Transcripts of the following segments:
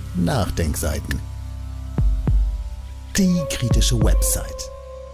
Nachdenkseiten. Die kritische Website.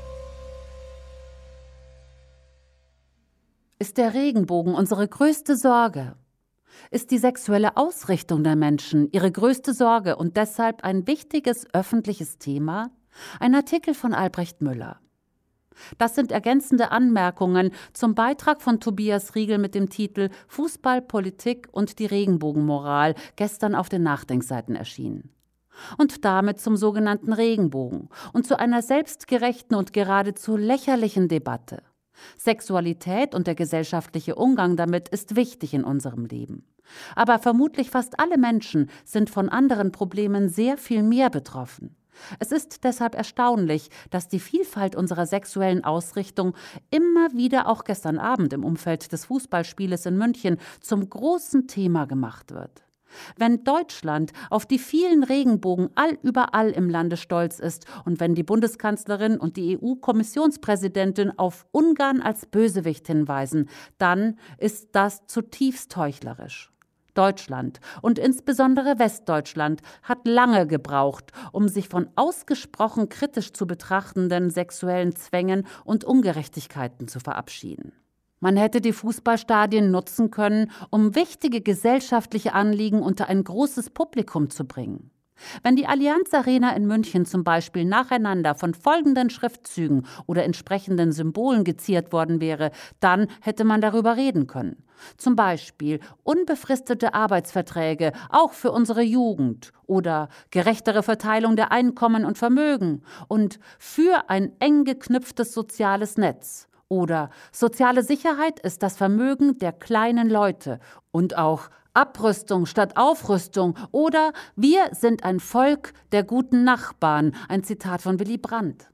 Ist der Regenbogen unsere größte Sorge? Ist die sexuelle Ausrichtung der Menschen ihre größte Sorge und deshalb ein wichtiges öffentliches Thema? Ein Artikel von Albrecht Müller. Das sind ergänzende Anmerkungen zum Beitrag von Tobias Riegel mit dem Titel Fußball, Politik und die Regenbogenmoral, gestern auf den Nachdenkseiten erschienen. Und damit zum sogenannten Regenbogen und zu einer selbstgerechten und geradezu lächerlichen Debatte. Sexualität und der gesellschaftliche Umgang damit ist wichtig in unserem Leben. Aber vermutlich fast alle Menschen sind von anderen Problemen sehr viel mehr betroffen. Es ist deshalb erstaunlich, dass die Vielfalt unserer sexuellen Ausrichtung immer wieder auch gestern Abend im Umfeld des Fußballspieles in München zum großen Thema gemacht wird. Wenn Deutschland auf die vielen Regenbogen überall im Lande stolz ist und wenn die Bundeskanzlerin und die EU-Kommissionspräsidentin auf Ungarn als Bösewicht hinweisen, dann ist das zutiefst heuchlerisch. Deutschland und insbesondere Westdeutschland hat lange gebraucht, um sich von ausgesprochen kritisch zu betrachtenden sexuellen Zwängen und Ungerechtigkeiten zu verabschieden. Man hätte die Fußballstadien nutzen können, um wichtige gesellschaftliche Anliegen unter ein großes Publikum zu bringen. Wenn die Allianz Arena in München zum Beispiel nacheinander von folgenden Schriftzügen oder entsprechenden Symbolen geziert worden wäre, dann hätte man darüber reden können. Zum Beispiel unbefristete Arbeitsverträge, auch für unsere Jugend, oder gerechtere Verteilung der Einkommen und Vermögen und für ein eng geknüpftes soziales Netz. Oder soziale Sicherheit ist das Vermögen der kleinen Leute und auch Abrüstung statt Aufrüstung oder wir sind ein Volk der guten Nachbarn, ein Zitat von Willy Brandt.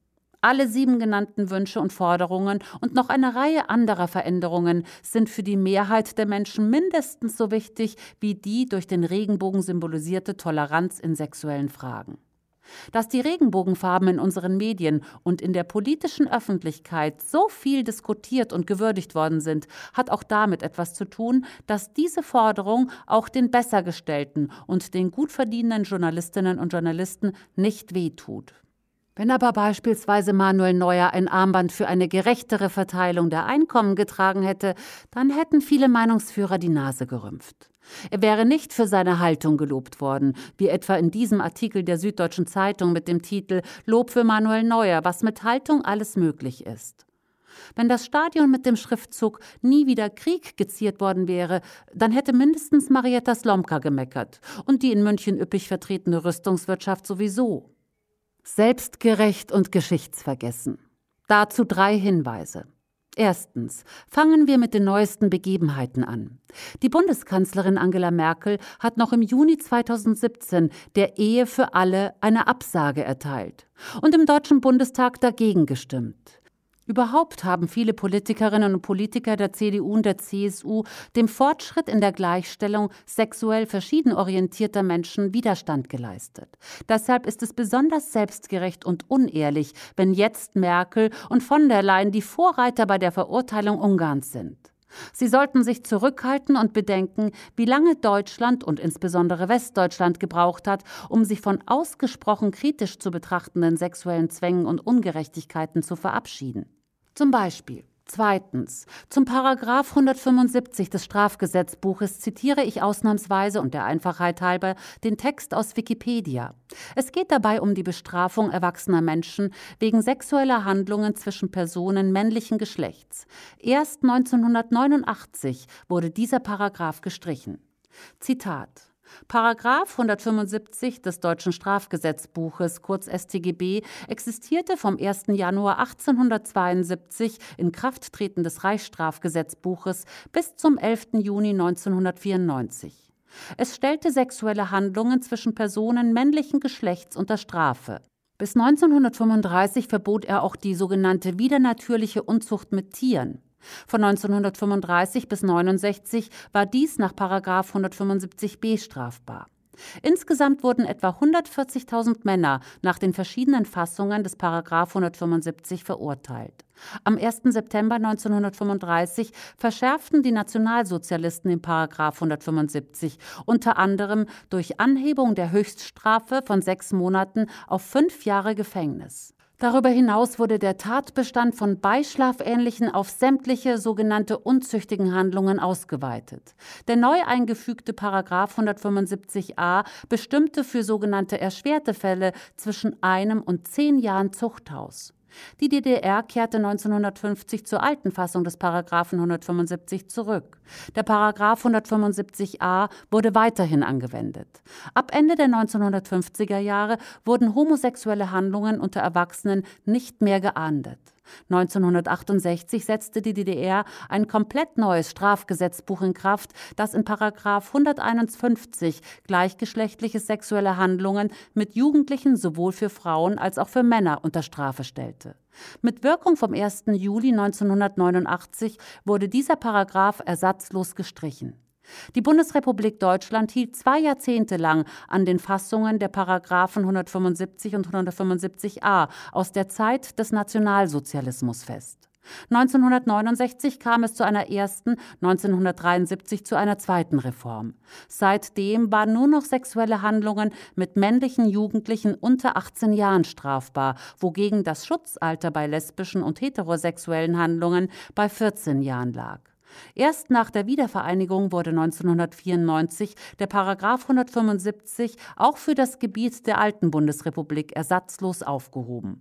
Alle 7 genannten Wünsche und Forderungen und noch eine Reihe anderer Veränderungen sind für die Mehrheit der Menschen mindestens so wichtig wie die durch den Regenbogen symbolisierte Toleranz in sexuellen Fragen. Dass die Regenbogenfarben in unseren Medien und in der politischen Öffentlichkeit so viel diskutiert und gewürdigt worden sind, hat auch damit etwas zu tun, dass diese Forderung auch den Bessergestellten und den gut verdienenden Journalistinnen und Journalisten nicht wehtut. Wenn aber beispielsweise Manuel Neuer ein Armband für eine gerechtere Verteilung der Einkommen getragen hätte, dann hätten viele Meinungsführer die Nase gerümpft. Er wäre nicht für seine Haltung gelobt worden, wie etwa in diesem Artikel der Süddeutschen Zeitung mit dem Titel »Lob für Manuel Neuer, was mit Haltung alles möglich ist«. Wenn das Stadion mit dem Schriftzug »Nie wieder Krieg« geziert worden wäre, dann hätte mindestens Marietta Slomka gemeckert und die in München üppig vertretene Rüstungswirtschaft sowieso. Selbstgerecht und geschichtsvergessen. Dazu 3 Hinweise. Erstens, fangen wir mit den neuesten Begebenheiten an. Die Bundeskanzlerin Angela Merkel hat noch im Juni 2017 der Ehe für alle eine Absage erteilt und im Deutschen Bundestag dagegen gestimmt. Überhaupt haben viele Politikerinnen und Politiker der CDU und der CSU dem Fortschritt in der Gleichstellung sexuell verschieden orientierter Menschen Widerstand geleistet. Deshalb ist es besonders selbstgerecht und unehrlich, wenn jetzt Merkel und von der Leyen die Vorreiter bei der Verurteilung Ungarns sind. Sie sollten sich zurückhalten und bedenken, wie lange Deutschland und insbesondere Westdeutschland gebraucht hat, um sich von ausgesprochen kritisch zu betrachtenden sexuellen Zwängen und Ungerechtigkeiten zu verabschieden. Zum Beispiel. Zweitens. Zum Paragraph 175 des Strafgesetzbuches zitiere ich ausnahmsweise und der Einfachheit halber den Text aus Wikipedia. Es geht dabei um die Bestrafung erwachsener Menschen wegen sexueller Handlungen zwischen Personen männlichen Geschlechts. Erst 1989 wurde dieser Paragraph gestrichen. Zitat. Paragraph 175 des Deutschen Strafgesetzbuches, kurz StGB, existierte vom 1. Januar 1872 in Krafttreten des Reichsstrafgesetzbuches bis zum 11. Juni 1994. Es stellte sexuelle Handlungen zwischen Personen männlichen Geschlechts unter Strafe. Bis 1935 verbot er auch die sogenannte widernatürliche Unzucht mit Tieren. Von 1935 bis 1969 war dies nach § 175b strafbar. Insgesamt wurden etwa 140.000 Männer nach den verschiedenen Fassungen des § 175 verurteilt. Am 1. September 1935 verschärften die Nationalsozialisten den § 175, unter anderem durch Anhebung der Höchststrafe von 6 Monaten auf 5 Jahre Gefängnis. Darüber hinaus wurde der Tatbestand von beischlafähnlichen auf sämtliche sogenannte unzüchtigen Handlungen ausgeweitet. Der neu eingefügte § 175a bestimmte für sogenannte erschwerte Fälle zwischen 1 und 10 Jahren Zuchthaus. Die DDR kehrte 1950 zur alten Fassung des Paragraphen 175 zurück. Der Paragraph 175a wurde weiterhin angewendet. Ab Ende der 1950er Jahre wurden homosexuelle Handlungen unter Erwachsenen nicht mehr geahndet. 1968 setzte die DDR ein komplett neues Strafgesetzbuch in Kraft, das in Paragraph 151 gleichgeschlechtliche sexuelle Handlungen mit Jugendlichen sowohl für Frauen als auch für Männer unter Strafe stellte. Mit Wirkung vom 1. Juli 1989 wurde dieser Paragraph ersatzlos gestrichen. Die Bundesrepublik Deutschland hielt 2 Jahrzehnte lang an den Fassungen der Paragraphen 175 und 175a aus der Zeit des Nationalsozialismus fest. 1969 kam es zu einer ersten, 1973 zu einer zweiten Reform. Seitdem waren nur noch sexuelle Handlungen mit männlichen Jugendlichen unter 18 Jahren strafbar, wogegen das Schutzalter bei lesbischen und heterosexuellen Handlungen bei 14 Jahren lag. Erst nach der Wiedervereinigung wurde 1994 der Paragraph 175 auch für das Gebiet der alten Bundesrepublik ersatzlos aufgehoben.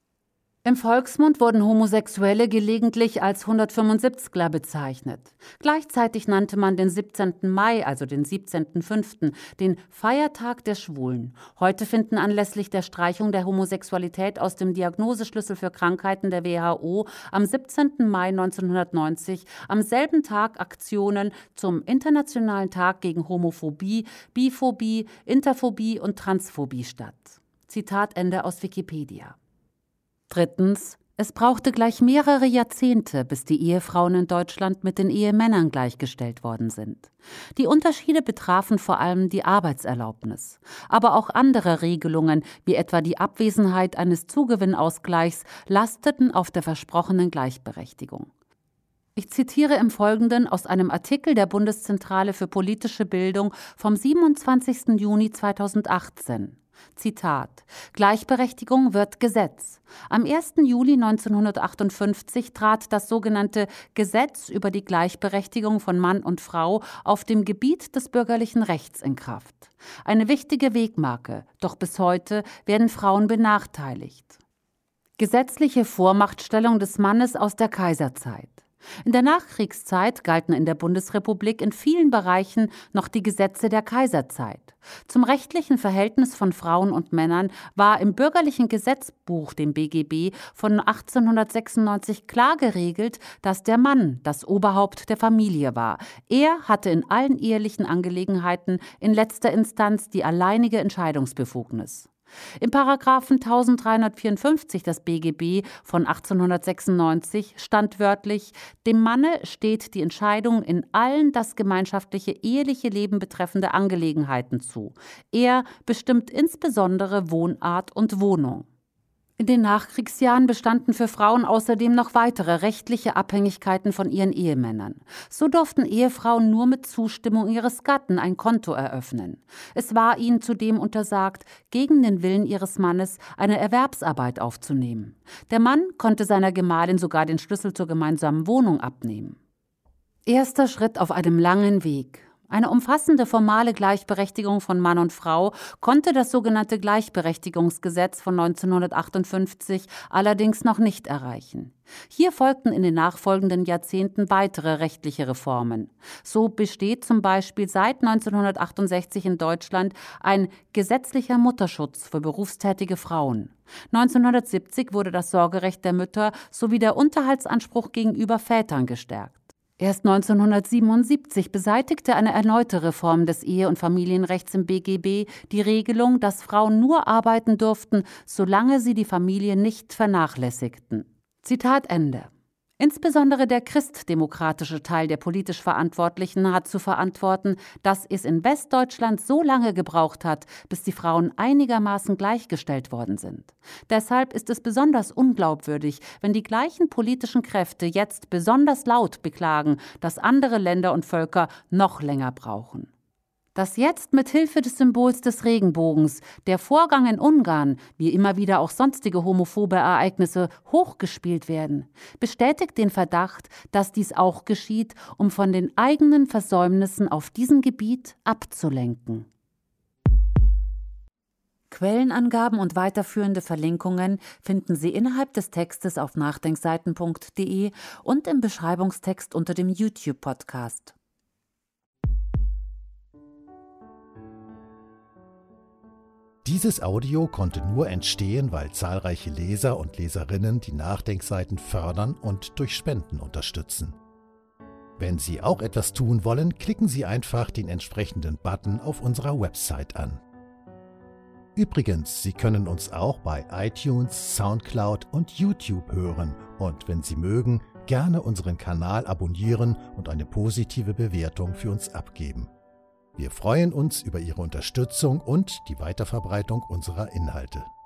Im Volksmund wurden Homosexuelle gelegentlich als 175er bezeichnet. Gleichzeitig nannte man den 17. Mai, also den 17.05., den Feiertag der Schwulen. Heute finden anlässlich der Streichung der Homosexualität aus dem Diagnoseschlüssel für Krankheiten der WHO am 17. Mai 1990 am selben Tag Aktionen zum Internationalen Tag gegen Homophobie, Biphobie, Interphobie und Transphobie statt. Zitat Ende aus Wikipedia. Drittens. Es brauchte gleich mehrere Jahrzehnte, bis die Ehefrauen in Deutschland mit den Ehemännern gleichgestellt worden sind. Die Unterschiede betrafen vor allem die Arbeitserlaubnis. Aber auch andere Regelungen, wie etwa die Abwesenheit eines Zugewinnausgleichs, lasteten auf der versprochenen Gleichberechtigung. Ich zitiere im Folgenden aus einem Artikel der Bundeszentrale für politische Bildung vom 27. Juni 2018. Zitat: Gleichberechtigung wird Gesetz. Am 1. Juli 1958 trat das sogenannte Gesetz über die Gleichberechtigung von Mann und Frau auf dem Gebiet des bürgerlichen Rechts in Kraft. Eine wichtige Wegmarke, doch bis heute werden Frauen benachteiligt. Gesetzliche Vormachtstellung des Mannes aus der Kaiserzeit. In der Nachkriegszeit galten in der Bundesrepublik in vielen Bereichen noch die Gesetze der Kaiserzeit. Zum rechtlichen Verhältnis von Frauen und Männern war im bürgerlichen Gesetzbuch, dem BGB, von 1896 klar geregelt, dass der Mann das Oberhaupt der Familie war. Er hatte in allen ehelichen Angelegenheiten in letzter Instanz die alleinige Entscheidungsbefugnis. Im Paragraphen 1354 des BGB von 1896 stand wörtlich: Dem Manne steht die Entscheidung in allen das gemeinschaftliche eheliche Leben betreffende Angelegenheiten zu. Er bestimmt insbesondere Wohnart und Wohnung. In den Nachkriegsjahren bestanden für Frauen außerdem noch weitere rechtliche Abhängigkeiten von ihren Ehemännern. So durften Ehefrauen nur mit Zustimmung ihres Gatten ein Konto eröffnen. Es war ihnen zudem untersagt, gegen den Willen ihres Mannes eine Erwerbsarbeit aufzunehmen. Der Mann konnte seiner Gemahlin sogar den Schlüssel zur gemeinsamen Wohnung abnehmen. Erster Schritt auf einem langen Weg. Eine umfassende formale Gleichberechtigung von Mann und Frau konnte das sogenannte Gleichberechtigungsgesetz von 1958 allerdings noch nicht erreichen. Hier folgten in den nachfolgenden Jahrzehnten weitere rechtliche Reformen. So besteht zum Beispiel seit 1968 in Deutschland ein gesetzlicher Mutterschutz für berufstätige Frauen. 1970 wurde das Sorgerecht der Mütter sowie der Unterhaltsanspruch gegenüber Vätern gestärkt. Erst 1977 beseitigte eine erneute Reform des Ehe- und Familienrechts im BGB die Regelung, dass Frauen nur arbeiten durften, solange sie die Familie nicht vernachlässigten. Zitat Ende. Insbesondere der christdemokratische Teil der politisch Verantwortlichen hat zu verantworten, dass es in Westdeutschland so lange gebraucht hat, bis die Frauen einigermaßen gleichgestellt worden sind. Deshalb ist es besonders unglaubwürdig, wenn die gleichen politischen Kräfte jetzt besonders laut beklagen, dass andere Länder und Völker noch länger brauchen. Dass jetzt mit Hilfe des Symbols des Regenbogens der Vorgang in Ungarn, wie immer wieder auch sonstige homophobe Ereignisse, hochgespielt werden, bestätigt den Verdacht, dass dies auch geschieht, um von den eigenen Versäumnissen auf diesem Gebiet abzulenken. Quellenangaben und weiterführende Verlinkungen finden Sie innerhalb des Textes auf nachdenkseiten.de und im Beschreibungstext unter dem YouTube-Podcast. Dieses Audio konnte nur entstehen, weil zahlreiche Leser und Leserinnen die Nachdenkseiten fördern und durch Spenden unterstützen. Wenn Sie auch etwas tun wollen, klicken Sie einfach den entsprechenden Button auf unserer Website an. Übrigens, Sie können uns auch bei iTunes, Soundcloud und YouTube hören und wenn Sie mögen, gerne unseren Kanal abonnieren und eine positive Bewertung für uns abgeben. Wir freuen uns über Ihre Unterstützung und die Weiterverbreitung unserer Inhalte.